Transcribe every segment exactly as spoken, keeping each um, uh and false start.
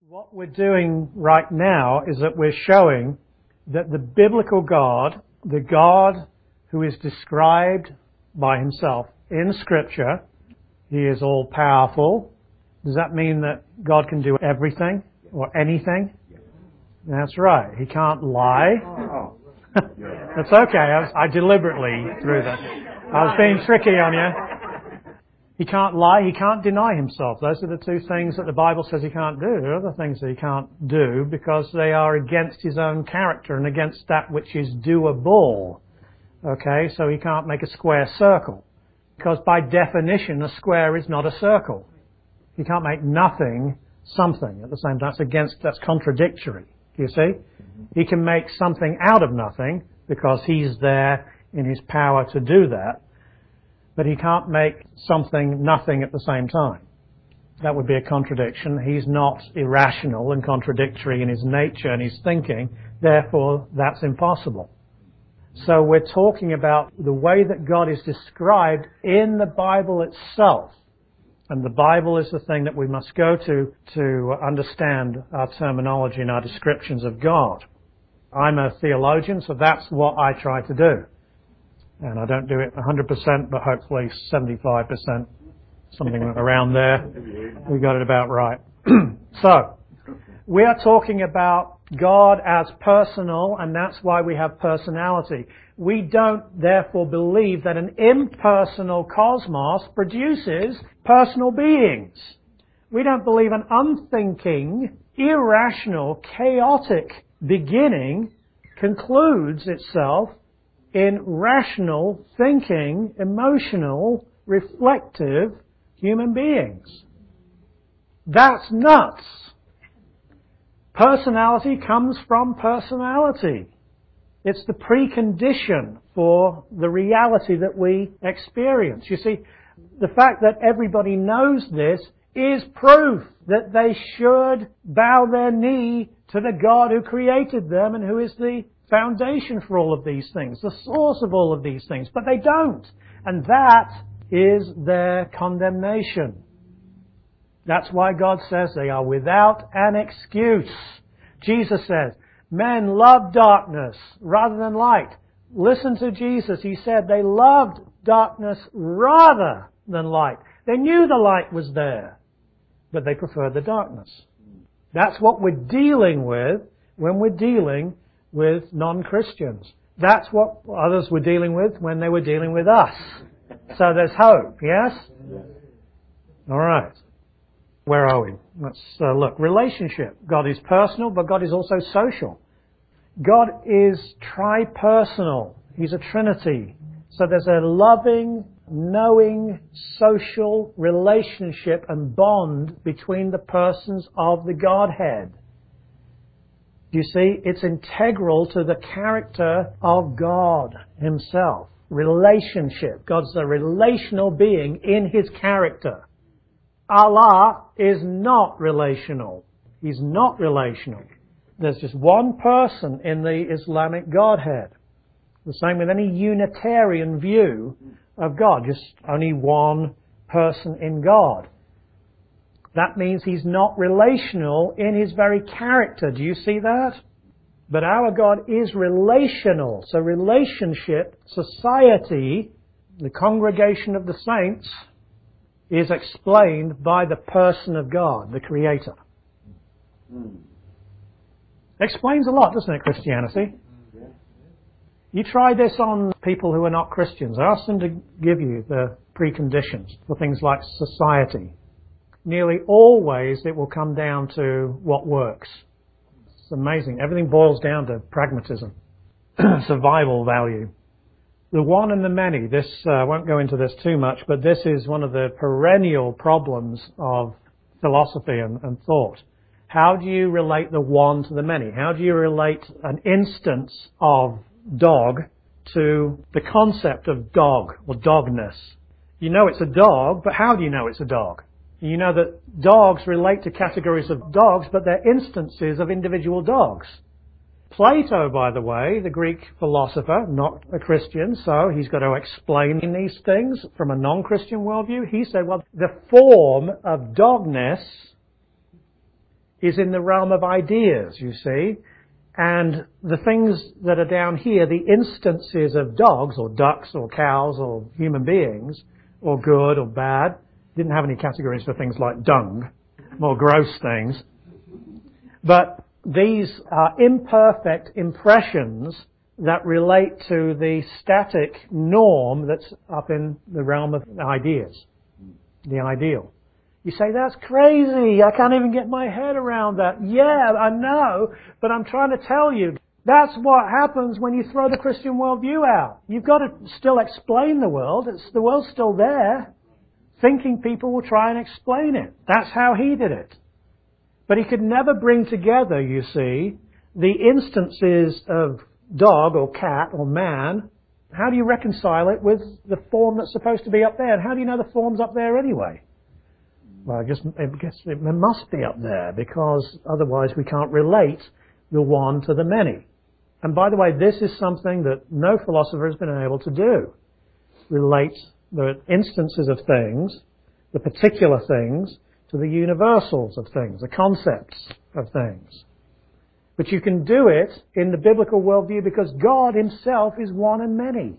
What we're doing right now is that we're showing that the biblical God, the God who is described by himself in Scripture, he is all-powerful. Does that mean that God can do everything or anything? That's right. He can't lie. That's okay. I, was, I deliberately threw that. I was being tricky on you. He can't lie. He can't deny himself. Those are the two things that the Bible says he can't do. There are other things that he can't do because they are against his own character and against that which is doable. Okay, so he can't make a square circle because by definition a square is not a circle. He can't make nothing something at the same time. That's against, that's contradictory. Do you see? He can make something out of nothing because he's there in his power to do that. But he can't make something nothing at the same time. That would be a contradiction. He's not irrational and contradictory in his nature and his thinking. Therefore, that's impossible. So we're talking about the way that God is described in the Bible itself. And the Bible is the thing that we must go to to understand our terminology and our descriptions of God. I'm a theologian, so that's what I try to do. And I don't do it one hundred percent, but hopefully seventy-five percent, something around there. We got it about right. So, we are talking about God as personal, and that's why we have personality. We don't, therefore, believe that an impersonal cosmos produces personal beings. We don't believe an unthinking, irrational, chaotic beginning concludes itself in rational, thinking, emotional, reflective human beings. That's nuts. Personality comes from personality. It's the precondition for the reality that we experience. You see, the fact that everybody knows this is proof that they should bow their knee to the God who created them and who is the foundation for all of these things, the source of all of these things. But they don't. And that is their condemnation. That's why God says they are without an excuse. Jesus says, men love darkness rather than light. Listen to Jesus. He said they loved darkness rather than light. They knew the light was there, but they preferred the darkness. That's what we're dealing with when we're dealing with non-Christians. That's what others were dealing with when they were dealing with us. So there's hope, yes? All right. Where are we? Let's uh, look. Relationship. God is personal, but God is also social. God is tri-personal. He's a Trinity. So there's a loving, knowing, social relationship and bond between the persons of the Godhead. You see, it's integral to the character of God himself. Relationship. God's a relational being in his character. Allah is not relational. He's not relational. There's just one person in the Islamic Godhead. The same with any Unitarian view of God. Just only one person in God. That means he's not relational in his very character. Do you see that? But our God is relational. So relationship, society, the congregation of the saints, is explained by the person of God, the Creator. Explains a lot, doesn't it, Christianity? You try this on people who are not Christians. Ask them to give you the preconditions for things like society. Nearly always it will come down to what works. It's amazing. Everything boils down to pragmatism, survival value. The one and the many. This, uh, I won't go into this too much, but this is one of the perennial problems of philosophy and, and thought. How do you relate the one to the many? How do you relate an instance of dog to the concept of dog or dogness? You know it's a dog, but how do you know it's a dog? You know that dogs relate to categories of dogs, but they're instances of individual dogs. Plato, by the way, the Greek philosopher, not a Christian, so he's got to explain these things from a non-Christian worldview. He said, well, the form of dogness is in the realm of ideas, you see. And the things that are down here, the instances of dogs or ducks or cows or human beings, or good or bad, didn't have any categories for things like dung, more gross things. But these are imperfect impressions that relate to the static norm that's up in the realm of ideas, the ideal. You say, that's crazy, I can't even get my head around that. Yeah, I know, but I'm trying to tell you, that's what happens when you throw the Christian worldview out. You've got to still explain the world. It's, the world's still there. Thinking people will try and explain it. That's how he did it. But he could never bring together, you see, the instances of dog or cat or man. How do you reconcile it with the form that's supposed to be up there? And how do you know the form's up there anyway? Well, I guess, I guess it must be up there, because otherwise we can't relate the one to the many. And by the way, this is something that no philosopher has been able to do. Relate the instances of things, the particular things, to the universals of things, the concepts of things. But you can do it in the biblical worldview because God himself is one and many.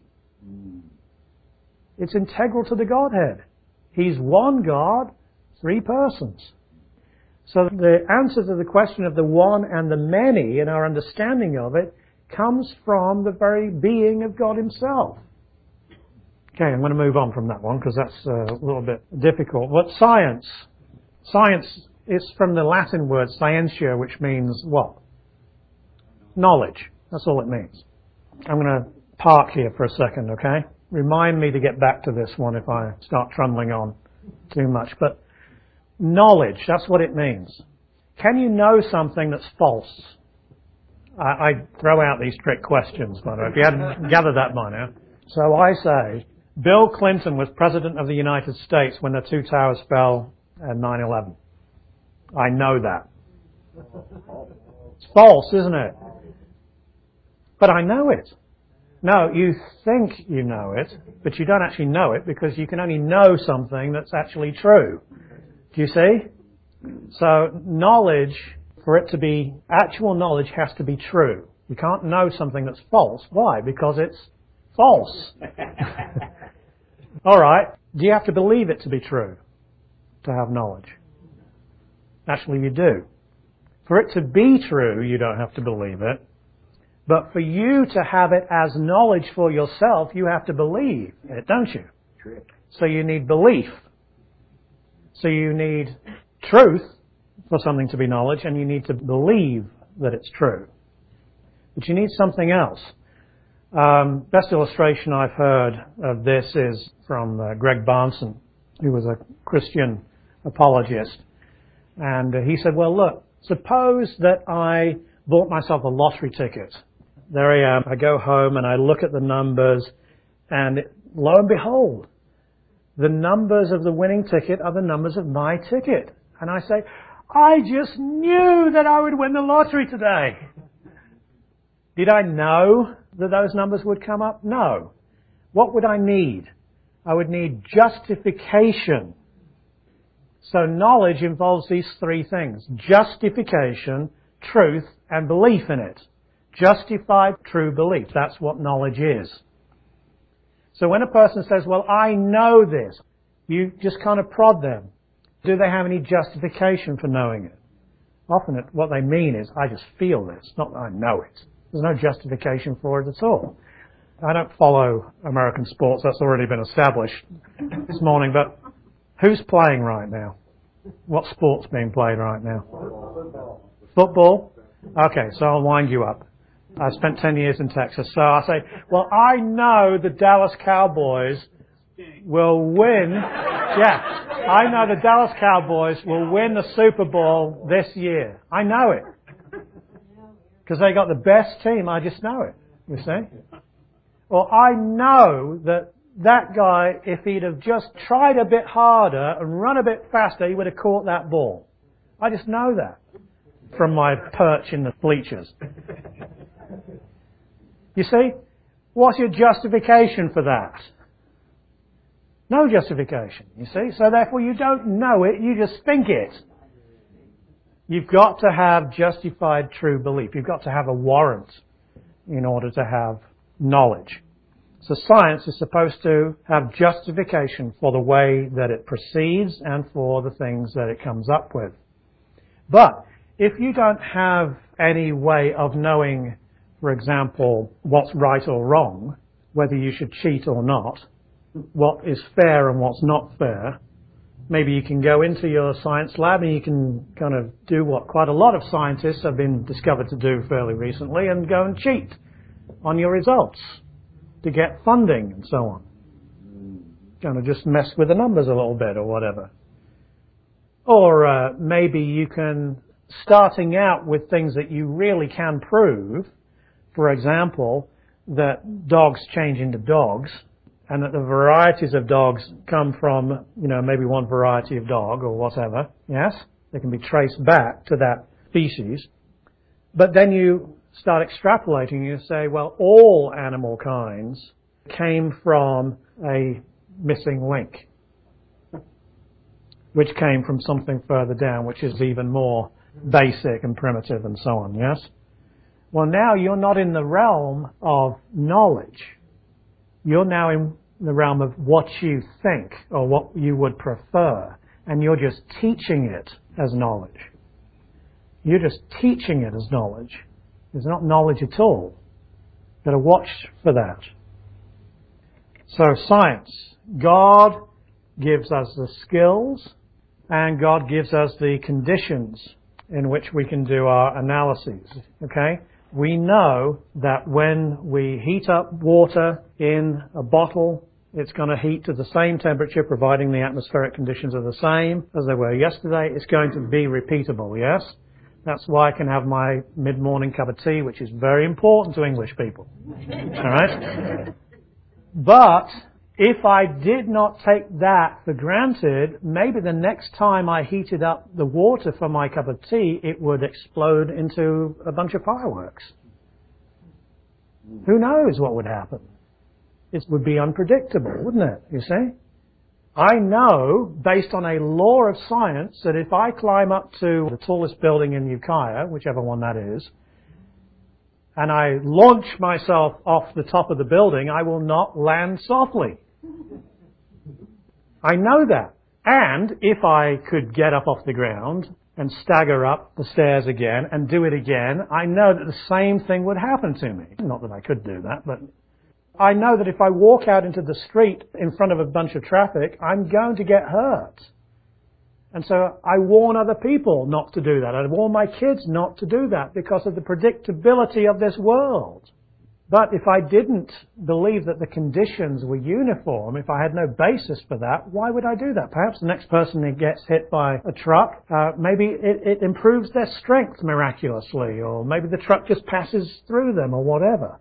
It's integral to the Godhead. He's one God, three persons. So the answer to the question of the one and the many in our understanding of it comes from the very being of God himself. Okay, I'm going to move on from that one because that's a little bit difficult. What science? Science is from the Latin word scientia, which means what? Knowledge. That's all it means. I'm going to park here for a second, okay? Remind me to get back to this one if I start trundling on too much. But knowledge, that's what it means. Can you know something that's false? I, I throw out these trick questions, by the way, if you hadn't gathered that by now. So I say, Bill Clinton was President of the United States when the two towers fell at nine eleven. I know that. It's false, isn't it? But I know it. No, you think you know it, but you don't actually know it because you can only know something that's actually true. Do you see? So knowledge, for it to be actual knowledge, has to be true. You can't know something that's false. Why? Because it's false. All right. Do you have to believe it to be true to have knowledge? Actually, you do. For it to be true, you don't have to believe it. But for you to have it as knowledge for yourself, you have to believe it, don't you? True. So you need belief. So you need truth for something to be knowledge, and you need to believe that it's true. But you need something else. Um, best illustration I've heard of this is from uh, Greg Barnson, who was a Christian apologist. And uh, he said, well, look, suppose that I bought myself a lottery ticket. There I am. I go home and I look at the numbers, and it, lo and behold, the numbers of the winning ticket are the numbers of my ticket. And I say, I just knew that I would win the lottery today. Did I know that those numbers would come up? No. What would I need? I would need justification. So knowledge involves these three things: justification, truth, and belief in it. Justified, true belief. That's what knowledge is. So when a person says, well, I know this, you just kind of prod them. Do they have any justification for knowing it? Often it, what they mean is, I just feel this, not that I know it. There's no justification for it at all. I don't follow American sports. That's already been established this morning. But who's playing right now? What sport's being played right now? Football. Football? Okay, so I'll wind you up. I spent ten years in Texas. So I say, well, I know the Dallas Cowboys will win. Yeah, I know the Dallas Cowboys will win the Super Bowl this year. I know it. Because they got the best team. I just know it, you see. Or I know that that guy, if he'd have just tried a bit harder and run a bit faster, he would have caught that ball. I just know that from my perch in the bleachers. You see? What's your justification for that? No justification, you see. So therefore you don't know it, you just think it. You've got to have justified true belief. You've got to have a warrant in order to have knowledge. So science is supposed to have justification for the way that it proceeds and for the things that it comes up with. But if you don't have any way of knowing, for example, what's right or wrong, whether you should cheat or not, what is fair and what's not fair, maybe you can go into your science lab and you can kind of do what quite a lot of scientists have been discovered to do fairly recently and go and cheat on your results to get funding and so on. Kind of just mess with the numbers a little bit or whatever. Or uh, maybe you can, starting out with things that you really can prove, for example, that dogs change into dogs, and that the varieties of dogs come from, you know, maybe one variety of dog or whatever, yes? They can be traced back to that species. But then you start extrapolating, you say, well, all animal kinds came from a missing link, which came from something further down, which is even more basic and primitive and so on, yes? Well, now you're not in the realm of knowledge. You're now in the realm of what you think or what you would prefer, and you're just teaching it as knowledge. You're just teaching it as knowledge. It's not knowledge at all. You've got to watch for that. So science. God gives us the skills, and God gives us the conditions in which we can do our analyses. Okay? We know that when we heat up water in a bottle, it's going to heat to the same temperature, providing the atmospheric conditions are the same as they were yesterday. It's going to be repeatable, yes? That's why I can have my mid-morning cup of tea, which is very important to English people. All right? But if I did not take that for granted, maybe the next time I heated up the water for my cup of tea, it would explode into a bunch of fireworks. Who knows what would happen? It would be unpredictable, wouldn't it, you see? I know, based on a law of science, that if I climb up to the tallest building in Ukiah, whichever one that is, and I launch myself off the top of the building, I will not land softly. I know that. And if I could get up off the ground and stagger up the stairs again and do it again, I know that the same thing would happen to me. Not that I could do that, but I know that if I walk out into the street in front of a bunch of traffic, I'm going to get hurt. And so I warn other people not to do that. I warn my kids not to do that because of the predictability of this world. But if I didn't believe that the conditions were uniform, if I had no basis for that, why would I do that? Perhaps the next person who gets hit by a truck, uh, maybe it, it improves their strength miraculously, or maybe the truck just passes through them or whatever.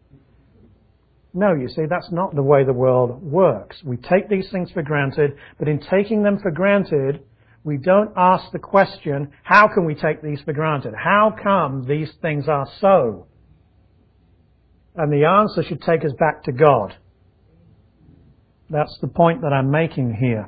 No, you see, that's not the way the world works. We take these things for granted, but in taking them for granted, we don't ask the question, how can we take these for granted? How come these things are so? And the answer should take us back to God. That's the point that I'm making here.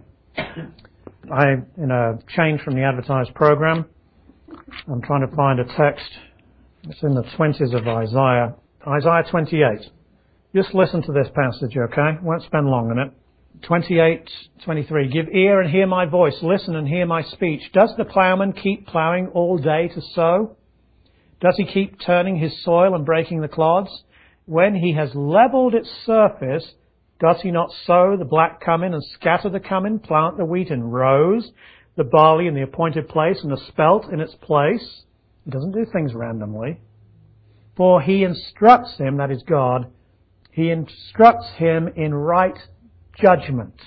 I, in a change from the advertised program, I'm trying to find a text. It's in the twenties of Isaiah. Isaiah twenty-eight. Just listen to this passage, okay? Won't spend long on it. twenty-eight, twenty-three. Give ear and hear my voice. Listen and hear my speech. Does the plowman keep plowing all day to sow? Does he keep turning his soil and breaking the clods? When he has leveled its surface, does he not sow the black cumin and scatter the cumin, plant the wheat in rows, the barley in the appointed place, and the spelt in its place? He doesn't do things randomly. For he instructs him, that is God, he instructs him in right judgment.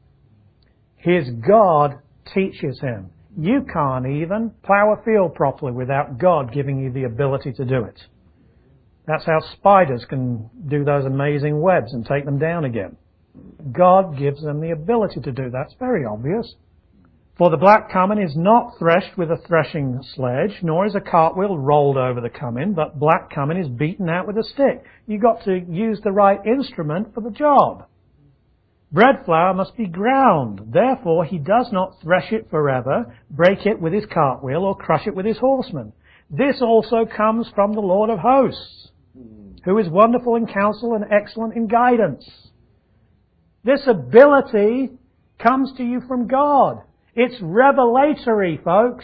His God teaches him. You can't even plow a field properly without God giving you the ability to do it. That's how spiders can do those amazing webs and take them down again. God gives them the ability to do that. It's very obvious. For the black cumin is not threshed with a threshing sledge, nor is a cartwheel rolled over the cumin, but black cumin is beaten out with a stick. You've got to use the right instrument for the job. Bread flour must be ground. Therefore he does not thresh it forever, break it with his cartwheel, or crush it with his horsemen. This also comes from the Lord of hosts, who is wonderful in counsel and excellent in guidance. This ability comes to you from God. It's revelatory, folks.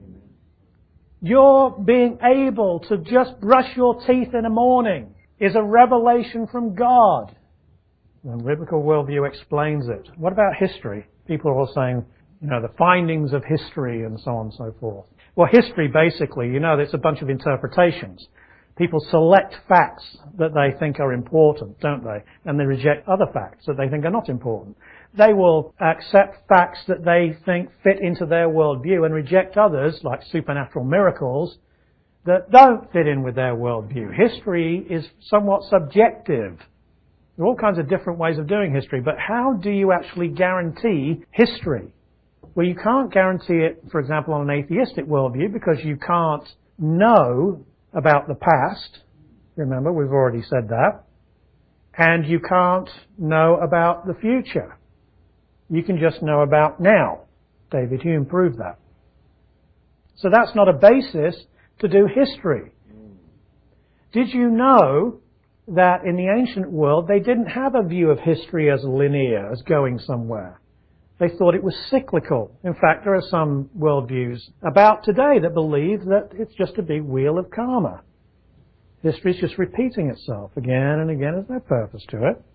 Your being able to just brush your teeth in the morning is a revelation from God. The biblical worldview explains it. What about history? People are all saying, you know, the findings of history and so on and so forth. Well, history basically, you know, it's a bunch of interpretations. People select facts that they think are important, don't they? And they reject other facts that they think are not important. They will accept facts that they think fit into their worldview and reject others, like supernatural miracles, that don't fit in with their worldview. History is somewhat subjective. There are all kinds of different ways of doing history, but how do you actually guarantee history? Well, you can't guarantee it, for example, on an atheistic worldview, because you can't know about the past. Remember, we've already said that. And you can't know about the future. You can just know about now. David Hume proved that. So that's not a basis to do history. Did you know that in the ancient world they didn't have a view of history as linear, as going somewhere? They thought it was cyclical. In fact, there are some worldviews about today that believe that it's just a big wheel of karma. History is just repeating itself again and again. There's no purpose to it.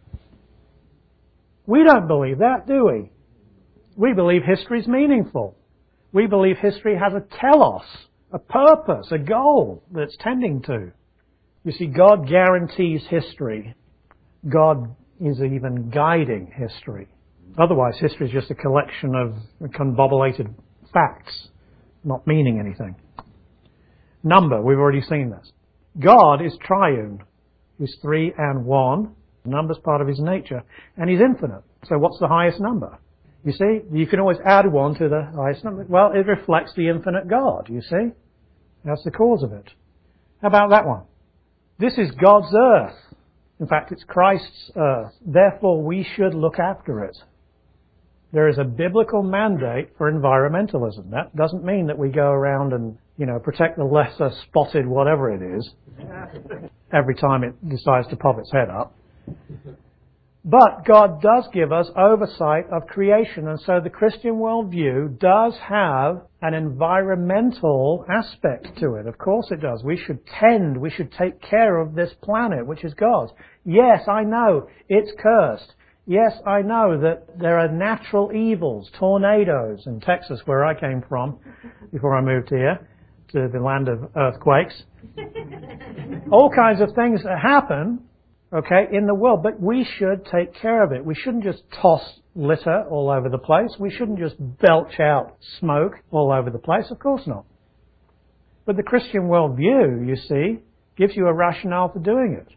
We don't believe that, do we? We believe history is meaningful. We believe history has a telos, a purpose, a goal that it's tending to. You see, God guarantees history. God is even guiding history. Otherwise, history is just a collection of convoluted facts, not meaning anything. Number, we've already seen this. God is triune. He's three and one. Number's part of his nature. And he's infinite. So what's the highest number? You see, you can always add one to the highest number. Well, it reflects the infinite God, you see. That's the cause of it. How about that one? This is God's earth. In fact, it's Christ's earth. Therefore, we should look after it. There is a biblical mandate for environmentalism. That doesn't mean that we go around and, you know, protect the lesser spotted whatever it is every time it decides to pop its head up. But God does give us oversight of creation, and so the Christian worldview does have an environmental aspect to it. Of course it does. We should tend, we should take care of this planet, which is God's. Yes, I know, it's cursed. Yes, I know that there are natural evils, tornadoes in Texas, where I came from before I moved here, to the land of earthquakes. All kinds of things that happen, okay, in the world, but we should take care of it. We shouldn't just toss litter all over the place. We shouldn't just belch out smoke all over the place. Of course not. But the Christian worldview, you see, gives you a rationale for doing it.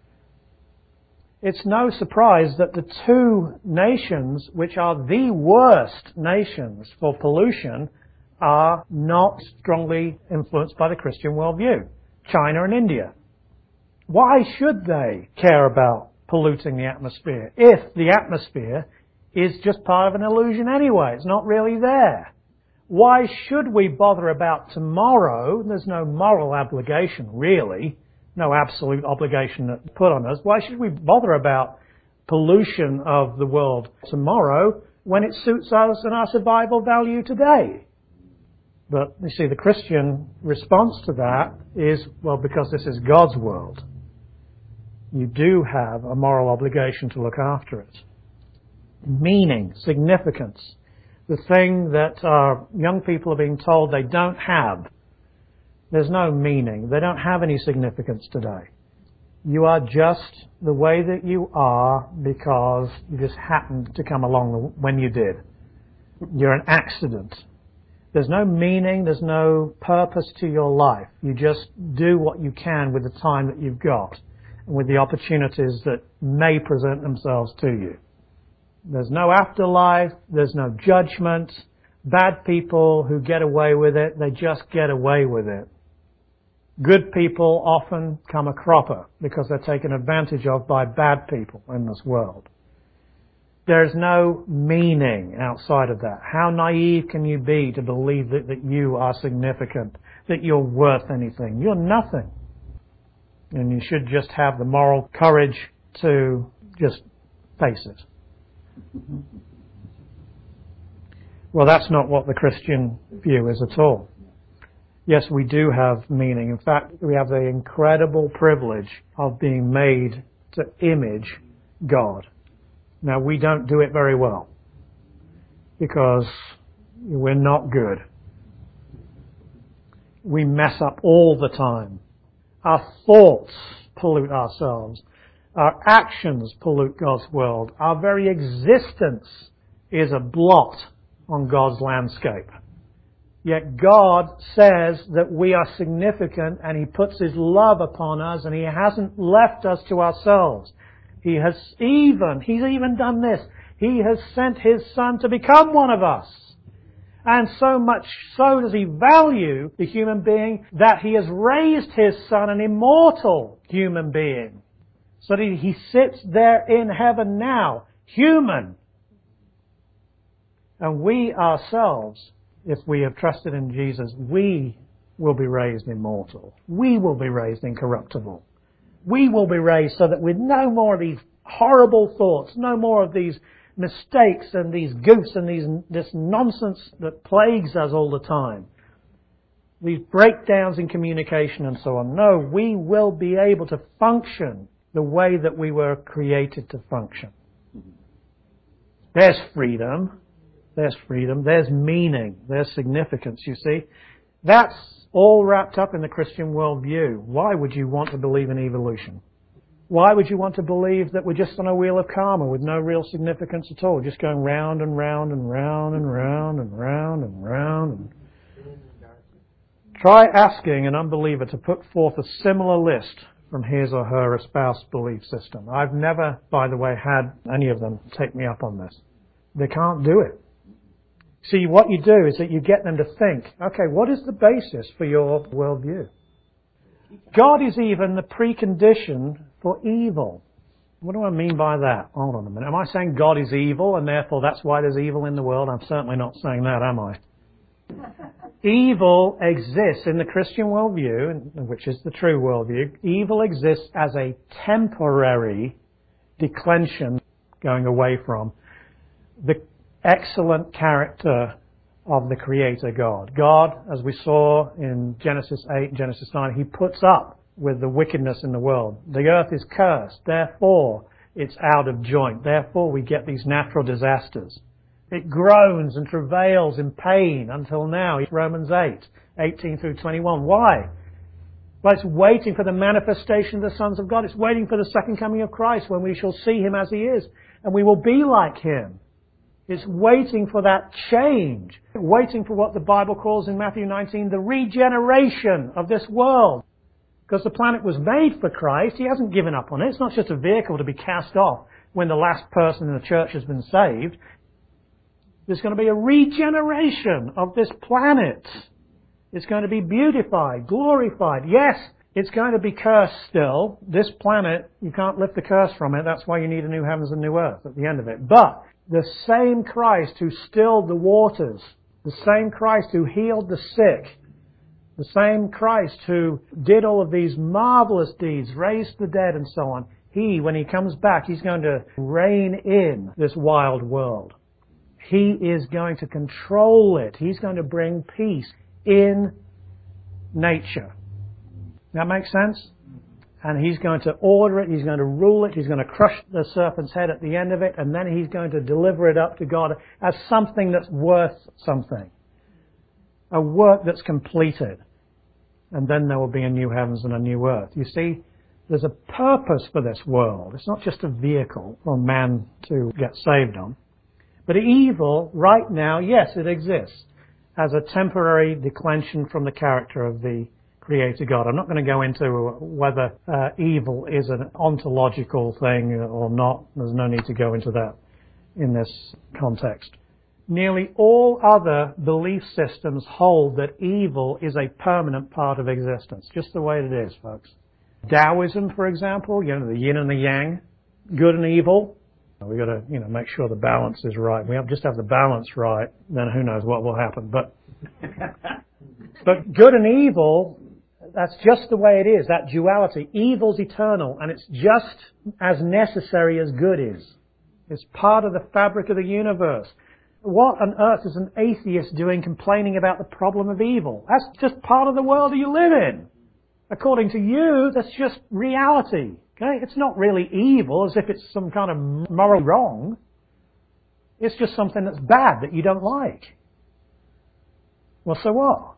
It's no surprise that the two nations which are the worst nations for pollution are not strongly influenced by the Christian worldview. China and India. Why should they care about polluting the atmosphere if the atmosphere is just part of an illusion anyway? It's not really there. Why should we bother about tomorrow? There's no moral obligation, really. No absolute obligation put on us. Why should we bother about pollution of the world tomorrow when it suits us and our survival value today? But you see, the Christian response to that is, well, because this is God's world. You do have a moral obligation to look after it. Meaning, significance, the thing that our young people are being told they don't have. There's no meaning. They don't have any significance today. You are just the way that you are because you just happened to come along when you did. You're an accident. There's no meaning, there's no purpose to your life. You just do what you can with the time that you've got and with the opportunities that may present themselves to you. There's no afterlife, there's no judgment. Bad people who get away with it, they just get away with it. Good people often come a cropper because they're taken advantage of by bad people in this world. There's no meaning outside of that. How naive can you be to believe that, that you are significant, that you're worth anything? You're nothing. And you should just have the moral courage to just face it. Well, that's not what the Christian view is at all. Yes, we do have meaning. In fact, we have the incredible privilege of being made to image God. Now, we don't do it very well because we're not good. We mess up all the time. Our thoughts pollute ourselves. Our actions pollute God's world. Our very existence is a blot on God's landscape. Yet God says that we are significant and He puts His love upon us and He hasn't left us to ourselves. He has even, He's even done this. He has sent His Son to become one of us. And so much so does He value the human being that He has raised His Son, an immortal human being. So that He sits there in heaven now, human. And we ourselves, if we have trusted in Jesus, we will be raised immortal. We will be raised incorruptible. We will be raised so that with no more of these horrible thoughts, no more of these mistakes and these goofs and these this nonsense that plagues us all the time, these breakdowns in communication and so on. No, we will be able to function the way that we were created to function. There's freedom. There's freedom. There's meaning. There's significance, you see. That's all wrapped up in the Christian worldview. Why would you want to believe in evolution? Why would you want to believe that we're just on a wheel of karma with no real significance at all, just going round and round and round and round and round and round? And try asking an unbeliever to put forth a similar list from his or her espoused belief system. I've never, by the way, had any of them take me up on this. They can't do it. See, what you do is that you get them to think, okay, what is the basis for your worldview? God is even the precondition for evil. What do I mean by that? Hold on a minute. Am I saying God is evil and therefore that's why there's evil in the world? I'm certainly not saying that, am I? Evil exists in the Christian worldview, which is the true worldview. Evil exists as a temporary declension going away from the excellent character of the Creator God. God, as we saw in Genesis eight, Genesis nine, He puts up with the wickedness in the world. The earth is cursed, therefore it's out of joint. Therefore we get these natural disasters. It groans and travails in pain until now. Romans eight, eighteen through twenty-one. Why? Well, it's waiting for the manifestation of the sons of God. It's waiting for the second coming of Christ when we shall see Him as He is. And we will be like Him. It's waiting for that change. Waiting for what the Bible calls in Matthew nineteen, the regeneration of this world. Because the planet was made for Christ. He hasn't given up on it. It's not just a vehicle to be cast off when the last person in the church has been saved. There's going to be a regeneration of this planet. It's going to be beautified, glorified. Yes, it's going to be cursed still. This planet, you can't lift the curse from it. That's why you need a new heavens and new earth at the end of it. But the same Christ who stilled the waters, the same Christ who healed the sick, the same Christ who did all of these marvelous deeds, raised the dead and so on, He, when He comes back, He's going to reign in this wild world. He is going to control it. He's going to bring peace in nature. That makes sense? And He's going to order it, He's going to rule it, He's going to crush the serpent's head at the end of it, and then He's going to deliver it up to God as something that's worth something. A work that's completed. And then there will be a new heavens and a new earth. You see, there's a purpose for this world. It's not just a vehicle for man to get saved on. But evil, right now, yes, it exists as a temporary declension from the character of the Creator God. I'm not going to go into whether uh, evil is an ontological thing or not. There's no need to go into that in this context. Nearly all other belief systems hold that evil is a permanent part of existence, just the way it is, folks. Taoism, for example, you know, the yin and the yang, good and evil, We've got to, you know, make sure the balance is right. We have just have the balance right, then who knows what will happen. But, but good and evil, that's just the way it is, that duality. Evil's eternal, and it's just as necessary as good is. It's part of the fabric of the universe. What on earth is an atheist doing complaining about the problem of evil? That's just part of the world that you live in. According to you, that's just reality. Okay? It's not really evil as if it's some kind of moral wrong. It's just something that's bad that you don't like. Well, so what?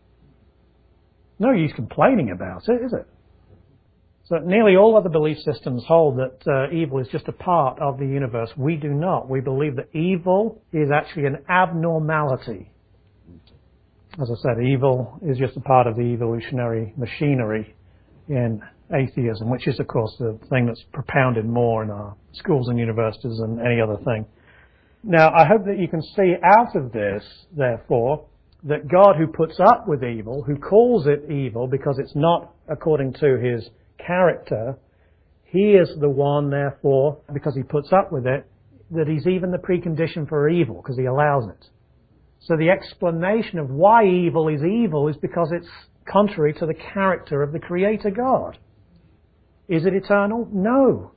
No use complaining about it, is it? So nearly all other belief systems hold that uh, evil is just a part of the universe. We do not. We believe that evil is actually an abnormality. As I said, evil is just a part of the evolutionary machinery in atheism, which is, of course, the thing that's propounded more in our schools and universities than any other thing. Now, I hope that you can see out of this, therefore, that God, who puts up with evil, who calls it evil because it's not according to his character, he is the one, therefore, because he puts up with it, that he's even the precondition for evil, because he allows it. So the explanation of why evil is evil is because it's contrary to the character of the Creator God. Is it eternal? No.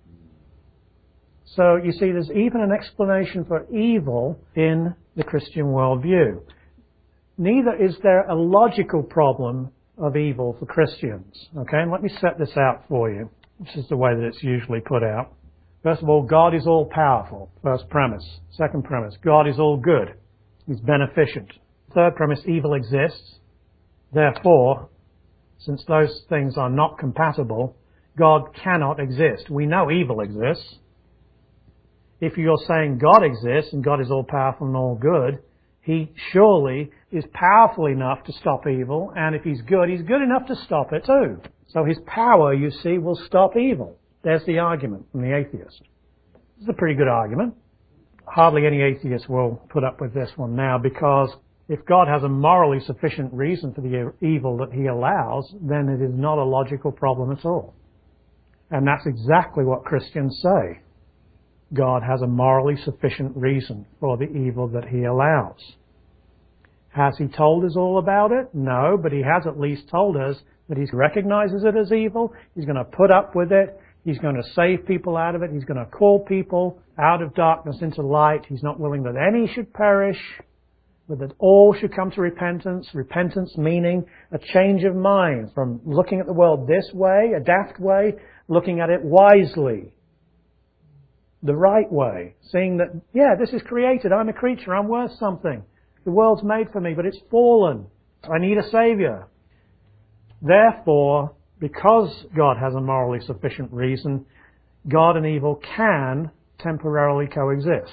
So you see, there's even an explanation for evil in the Christian worldview. Neither is there a logical problem of evil for Christians. Okay, and let me set this out for you. This is the way that it's usually put out. First of all, God is all-powerful. First premise. Second premise, God is all good. He's beneficent. Third premise, evil exists. Therefore, since those things are not compatible, God cannot exist. We know evil exists. If you're saying God exists and God is all-powerful and all good, he surely is powerful enough to stop evil, and if he's good, he's good enough to stop it too. So his power, you see, will stop evil. There's the argument from the atheist. This is a pretty good argument. Hardly any atheist will put up with this one now, because if God has a morally sufficient reason for the evil that he allows, then it is not a logical problem at all. And that's exactly what Christians say. God has a morally sufficient reason for the evil that he allows. Has he told us all about it? No, but he has at least told us that he recognizes it as evil. He's going to put up with it. He's going to save people out of it. He's going to call people out of darkness into light. He's not willing that any should perish, but that all should come to repentance. Repentance meaning a change of mind from looking at the world this way, a daft way, looking at it wisely, the right way, seeing that, yeah, this is created. I'm a creature. I'm worth something. The world's made for me, but it's fallen. I need a Savior. Therefore, because God has a morally sufficient reason, God and evil can temporarily coexist.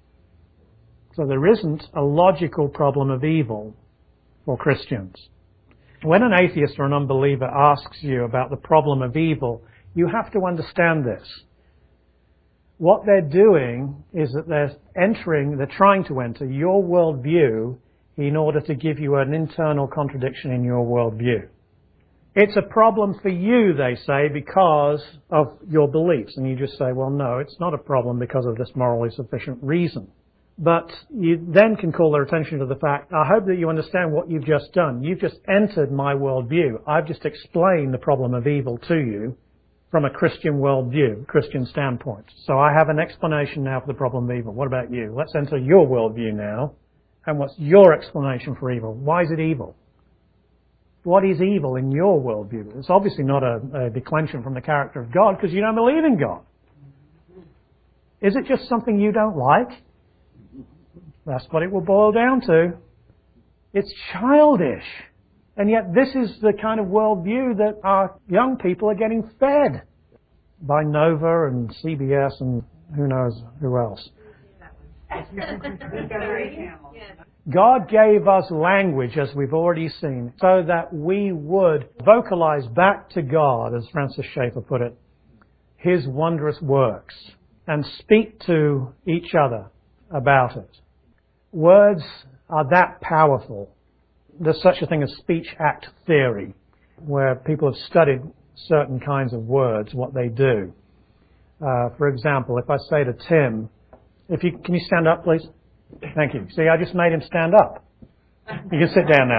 So there isn't a logical problem of evil for Christians. When an atheist or an unbeliever asks you about the problem of evil, you have to understand this. What they're doing is that they're entering, they're trying to enter your worldview in order to give you an internal contradiction in your worldview. It's a problem for you, they say, because of your beliefs. And you just say, well, no, it's not a problem because of this morally sufficient reason. But you then can call their attention to the fact, I hope that you understand what you've just done. You've just entered my worldview. I've just explained the problem of evil to you from a Christian worldview, Christian standpoint. So I have an explanation now for the problem of evil. What about you? Let's enter your worldview now. And what's your explanation for evil? Why is it evil? What is evil in your worldview? It's obviously not a, a declension from the character of God because you don't believe in God. Is it just something you don't like? That's what it will boil down to. It's childish. And yet this is the kind of worldview that our young people are getting fed by Nova and C B S and who knows who else. God gave us language, as we've already seen, so that we would vocalize back to God, as Francis Schaeffer put it, His wondrous works, and speak to each other about it. Words are that powerful. There's such a thing as speech-act theory, where people have studied certain kinds of words, what they do. Uh, for example, if I say to Tim, if you, can you stand up, please? Thank you. See, I just made him stand up. You can sit down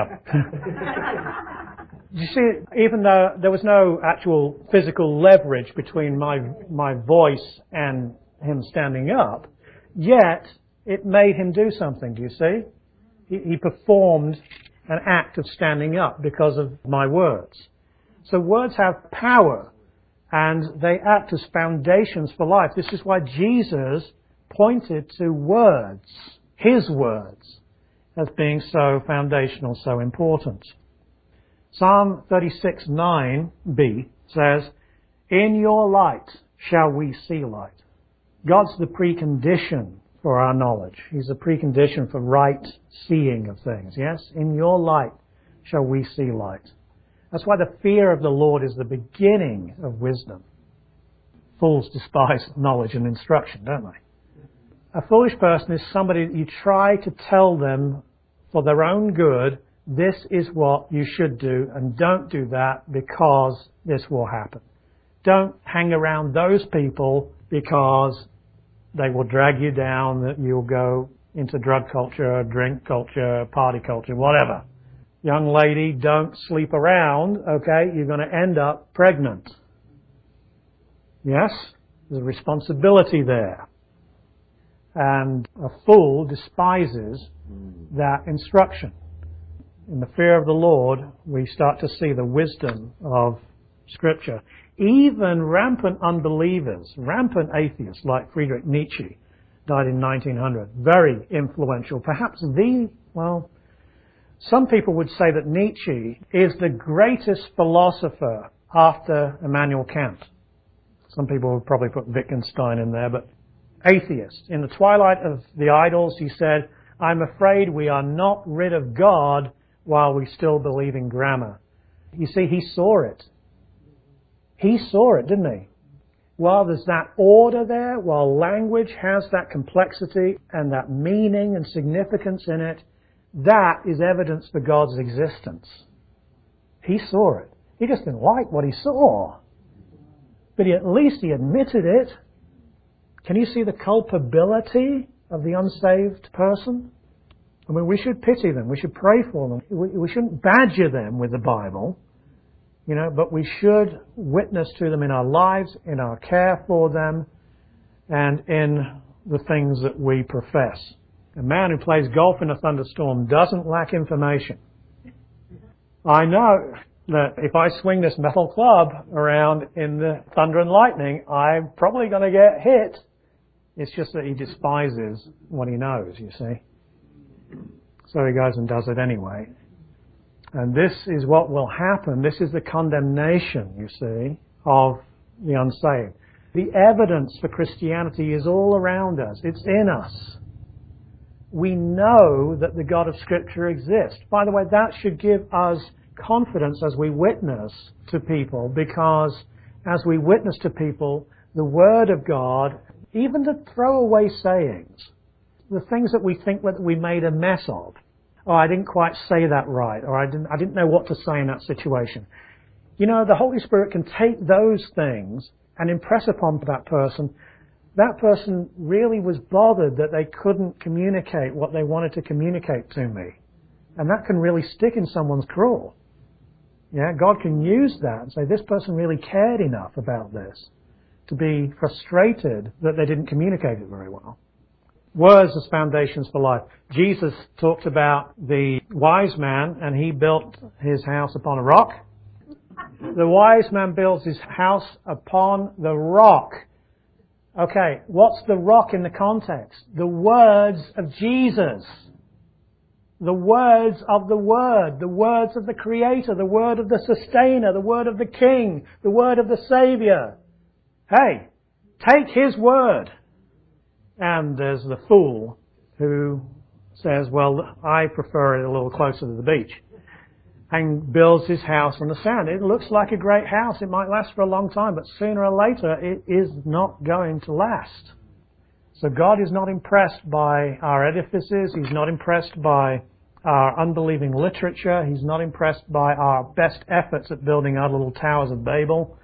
now. You see, even though there was no actual physical leverage between my my voice and him standing up, yet it made him do something, do you see? He, he performed an act of standing up because of my words. So words have power, and they act as foundations for life. This is why Jesus pointed to words, His words, as being so foundational, so important. Psalm thirty-six nine b says, "In your light shall we see light." God's the precondition for our knowledge. He's the precondition for right seeing of things. Yes? In your light shall we see light. That's why the fear of the Lord is the beginning of wisdom. Fools despise knowledge and instruction, don't they? A foolish person is somebody that you try to tell them for their own good, this is what you should do, and don't do that because this will happen. Don't hang around those people because they will drag you down, that you'll go into drug culture, drink culture, party culture, whatever. Young lady, don't sleep around, okay? You're going to end up pregnant. Yes? There's a responsibility there. And a fool despises that instruction. In the fear of the Lord, we start to see the wisdom of Scripture. Even rampant unbelievers, rampant atheists like Friedrich Nietzsche, died in nineteen hundred, very influential, perhaps the, well, some people would say that Nietzsche is the greatest philosopher after Immanuel Kant. Some people would probably put Wittgenstein in there, but atheist. In the twilight of the idols, he said, "I'm afraid we are not rid of God while we still believe in grammar." You see, he saw it. He saw it, didn't he? While there's that order there, while language has that complexity and that meaning and significance in it, that is evidence for God's existence. He saw it. He just didn't like what he saw. But he, at least he admitted it. Can you see the culpability of the unsaved person? I mean, we should pity them. We should pray for them. We, we shouldn't badger them with the Bible, you know, but we should witness to them in our lives, in our care for them, and in the things that we profess. A man who plays golf in a thunderstorm doesn't lack information. I know that if I swing this metal club around in the thunder and lightning, I'm probably going to get hit. It's just that he despises what he knows, you see. So he goes and does it anyway. And this is what will happen. This is the condemnation, you see, of the unsaved. The evidence for Christianity is all around us. It's in us. We know that the God of Scripture exists. By the way, that should give us confidence as we witness to people, because as we witness to people, the Word of God, even the throwaway sayings, the things that we think that we made a mess of, oh, I didn't quite say that right, or I didn't, I didn't know what to say in that situation. You know, the Holy Spirit can take those things and impress upon that person. That person really was bothered that they couldn't communicate what they wanted to communicate to me. And that can really stick in someone's craw. Yeah, God can use that and say, this person really cared enough about this to be frustrated that they didn't communicate it very well. Words as foundations for life. Jesus talked about the wise man, and he built his house upon a rock. The wise man builds his house upon the rock. Okay, what's the rock in the context? The words of Jesus. The words of the Word. The words of the Creator. The word of the Sustainer. The word of the King. The word of the Saviour. Hey, take His word. And there's the fool who says, well, I prefer it a little closer to the beach, and builds his house on the sand. It looks like a great house. It might last for a long time, but sooner or later it is not going to last. So God is not impressed by our edifices. He's not impressed by our unbelieving literature. He's not impressed by our best efforts at building our little towers of Babel.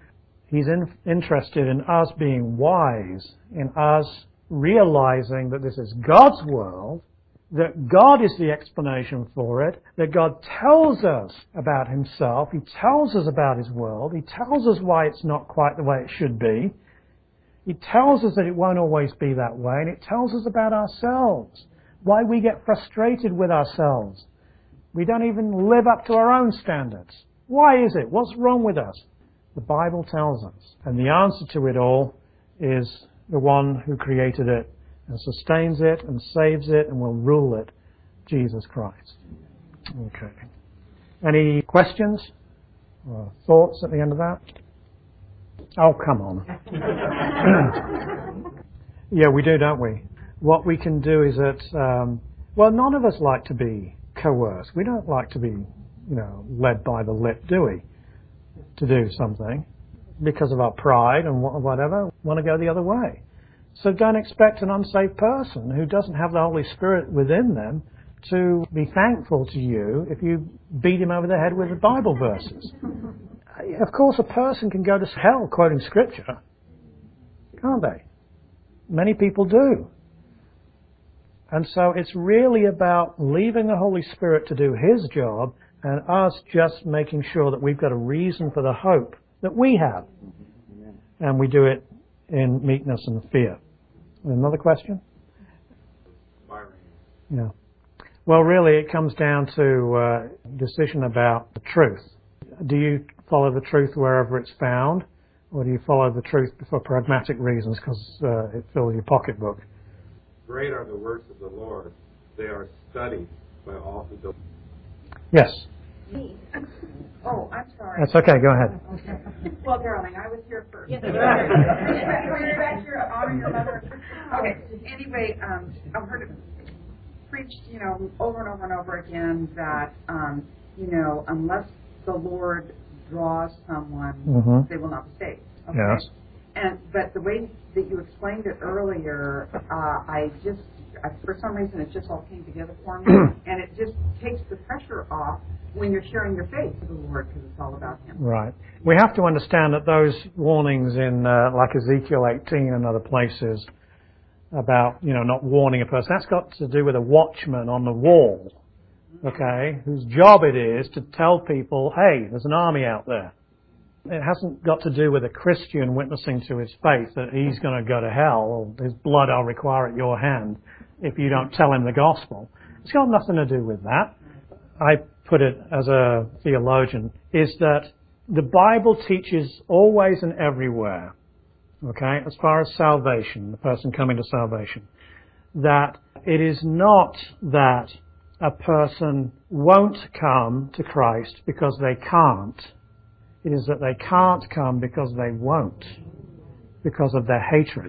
He's in, interested in us being wise, in us realizing that this is God's world, that God is the explanation for it, that God tells us about Himself, He tells us about His world, He tells us why it's not quite the way it should be, He tells us that it won't always be that way, and it tells us about ourselves, why we get frustrated with ourselves. We don't even live up to our own standards. Why is it? What's wrong with us? The Bible tells us. And the answer to it all is the one who created it and sustains it and saves it and will rule it, Jesus Christ. Okay. Any questions or thoughts at the end of that? Oh, come on. Yeah, we do, don't we? What we can do is that, um, well, none of us like to be coerced. We don't like to be, you know, led by the lip, do we? To do something because of our pride and whatever, want to go the other way. So don't expect an unsaved person who doesn't have the Holy Spirit within them to be thankful to you if you beat him over the head with the Bible verses. Of course, a person can go to hell quoting Scripture, can't they? Many people do. And so it's really about leaving the Holy Spirit to do His job and us just making sure that we've got a reason for the hope that we have. And we do it in meekness and fear. Another question? Yeah. Well, really, it comes down to a decision about the truth. Do you follow the truth wherever it's found, or do you follow the truth for pragmatic reasons because uh, it fills your pocketbook? Great are the works of the Lord. They are studied by all who do. Yes. Me. Oh, I'm sorry. That's okay. Go ahead. Okay. Well, darling, I was here first. Yes. You're back here to honor your mother. Okay. Anyway, um, I've heard it preached, you know, over and over and over again that, um, you know, unless the Lord draws someone, mm-hmm. they will not be saved. Okay? Yes. And but the way that you explained it earlier, uh, I just, I, for some reason, it just all came together for me, and it just takes the pressure off when you're sharing your faith with the Lord, because it's all about Him. Right. We have to understand that those warnings in, uh, like Ezekiel eighteen and other places, about, you know, not warning a person, that's got to do with a watchman on the wall, okay, whose job it is to tell people, hey, there's an army out there. It hasn't got to do with a Christian witnessing to his faith that he's going to go to hell, or his blood I'll require at your hand if you don't tell him the gospel. It's got nothing to do with that. I put it as a theologian, is that the Bible teaches always and everywhere, okay, as far as salvation, the person coming to salvation, that it is not that a person won't come to Christ because they can't. It is that they can't come because they won't, because of their hatred.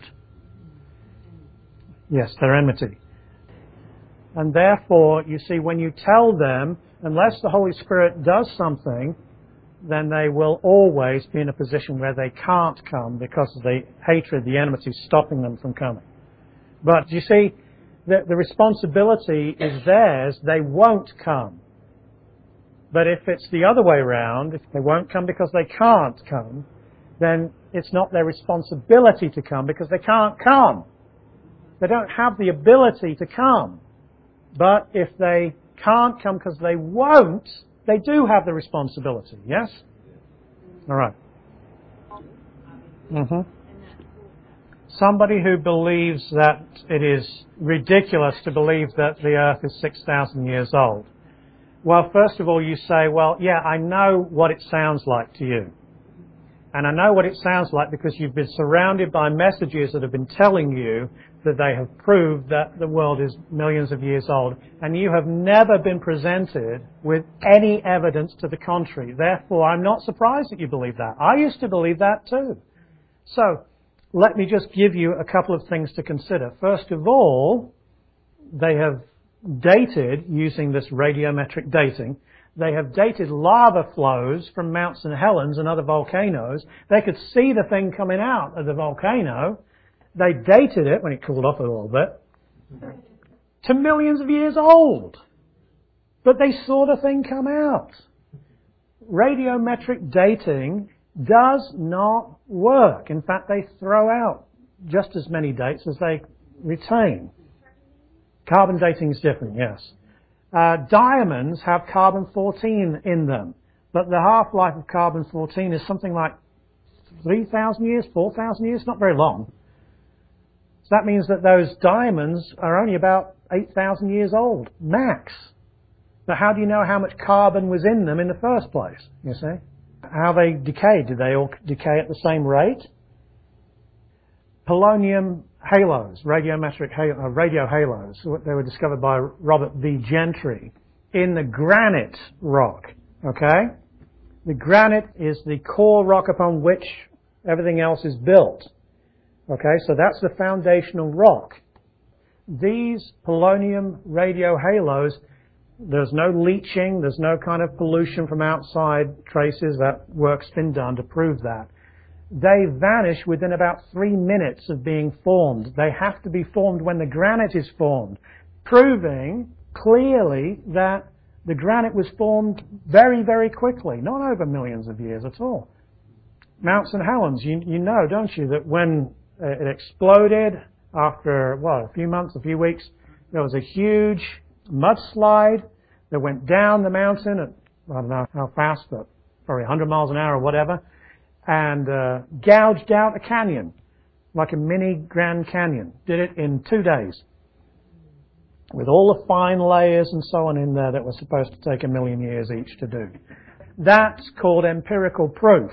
Yes, their enmity. And therefore, you see, when you tell them, unless the Holy Spirit does something, then they will always be in a position where they can't come because of the hatred, the enmity stopping them from coming. But you see, the, the responsibility is theirs. They won't come. But if it's the other way around, if they won't come because they can't come, then it's not their responsibility to come because they can't come. They don't have the ability to come. But if they can't come because they won't, they do have the responsibility, yes? All right. Mm-hmm. Somebody who believes that it is ridiculous to believe that the earth is six thousand years old. Well, first of all, you say, well, yeah, I know what it sounds like to you. And I know what it sounds like because you've been surrounded by messages that have been telling you that they have proved that the world is millions of years old. And you have never been presented with any evidence to the contrary. Therefore, I'm not surprised that you believe that. I used to believe that too. So, let me just give you a couple of things to consider. First of all, they have dated, using this radiometric dating, they have dated lava flows from Mount Saint Helens and other volcanoes. They could see the thing coming out of the volcano. They dated it, when it cooled off a little bit, to millions of years old. But they saw the thing come out. Radiometric dating does not work. In fact, they throw out just as many dates as they retain. Carbon dating is different, yes. Uh, diamonds have carbon fourteen in them, but the half-life of carbon fourteen is something like three thousand years, four thousand years, not very long. So that means that those diamonds are only about eight thousand years old, max. But how do you know how much carbon was in them in the first place, you see? How they decayed? Did they all decay at the same rate? Polonium halos, radiometric halo, uh, radio halos, they were discovered by Robert V. Gentry in the granite rock, okay? The granite is the core rock upon which everything else is built, okay? So that's the foundational rock. These polonium radio halos, there's no leaching, there's no kind of pollution from outside traces. That work's been done to prove that. They vanish within about three minutes of being formed. They have to be formed when the granite is formed, proving clearly that the granite was formed very, very quickly, not over millions of years at all. Mount Saint Helens, you, you know, don't you, that when it exploded after, what, a few months, a few weeks, there was a huge mudslide that went down the mountain at, I don't know how fast, but probably one hundred miles an hour or whatever, and uh, gouged out a canyon, like a mini Grand Canyon. Did it in two days, with all the fine layers and so on in there that were supposed to take a million years each to do. That's called empirical proof.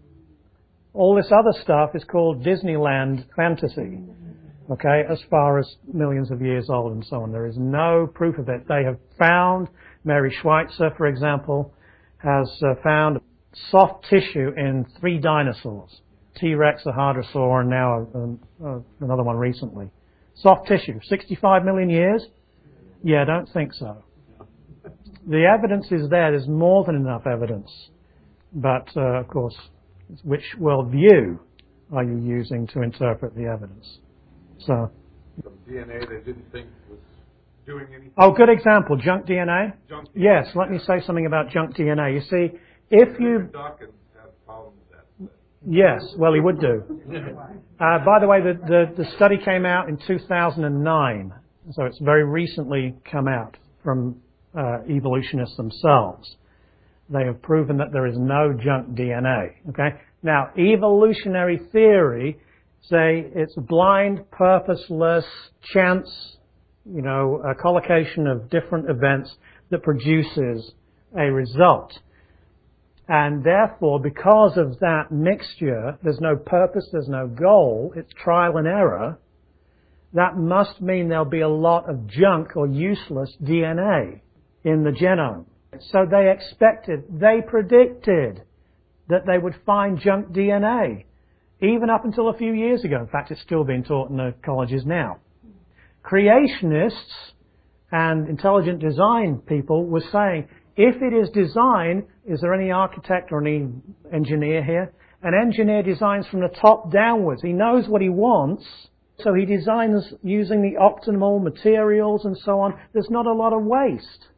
All this other stuff is called Disneyland fantasy, okay, as far as millions of years old and so on. There is no proof of it. They have found, Mary Schweitzer, for example, has uh, found soft tissue in three dinosaurs, T-Rex, a hadrosaur, and now a, a, another one recently. Soft tissue, sixty-five million years? Yeah, I don't think so. The evidence is there. There's more than enough evidence. But, uh, of course, which worldview are you using to interpret the evidence? So, Some D N A they didn't think was doing anything. Oh, good example, junk D N A? Junk D N A. Yes, let me say something about junk D N A. You see, if you... Richard Dawkins had a problem with that. Yes, well, he would do. Uh, by the way, the, the, the study came out in two thousand nine, so it's very recently come out from uh, evolutionists themselves. They have proven that there is no junk D N A. Okay? Now, evolutionary theory say it's blind, purposeless, chance, you know, a collocation of different events that produces a result. And therefore, because of that mixture, there's no purpose, there's no goal, it's trial and error. That must mean there'll be a lot of junk or useless D N A in the genome. So they expected, they predicted that they would find junk D N A, even up until a few years ago. In fact, it's still being taught in the colleges now. Creationists and intelligent design people were saying, if it is design, is there any architect or any engineer here? An engineer designs from the top downwards. He knows what he wants, so he designs using the optimal materials and so on. There's not a lot of waste.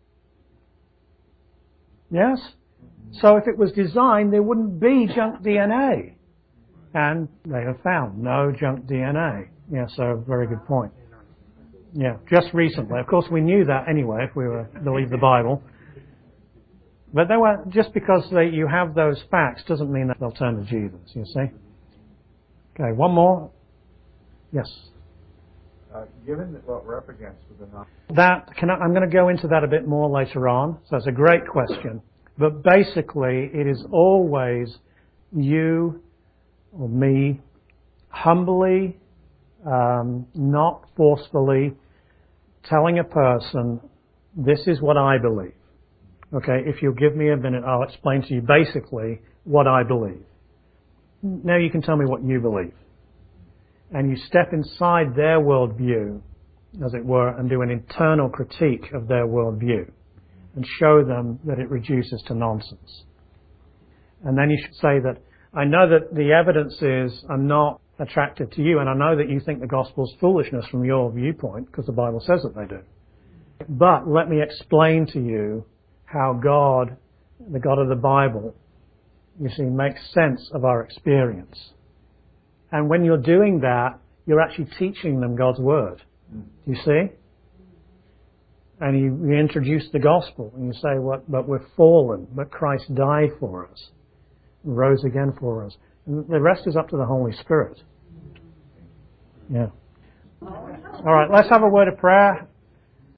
Yes? So if it was designed, there wouldn't be junk D N A. And they have found no junk D N A. Yeah, so very good point. Yeah, just recently. Of course, we knew that anyway, if we were to believe the Bible. But they were, just because they, you have those facts doesn't mean that they'll turn to Jesus, you see. Okay, one more. Yes. Uh, given that what we're up against with the non- That, can I, I'm going to go into that a bit more later on. So it's a great question. But basically, it is always you or me humbly, um, not forcefully, telling a person, this is what I believe. Okay, if you'll give me a minute, I'll explain to you basically what I believe. Now you can tell me what you believe. And you step inside their worldview, as it were, and do an internal critique of their worldview and show them that it reduces to nonsense. And then you should say that, I know that the evidence is I'm not attracted to you, and I know that you think the gospel's foolishness from your viewpoint, because the Bible says that they do. But let me explain to you how God, the God of the Bible, you see, make sense of our experience. And when you're doing that, you're actually teaching them God's Word. Do you see? And you, you introduce the gospel, and you say, "What? But we're fallen, but Christ died for us, and rose again for us." And the rest is up to the Holy Spirit. Yeah. All right, let's have a word of prayer.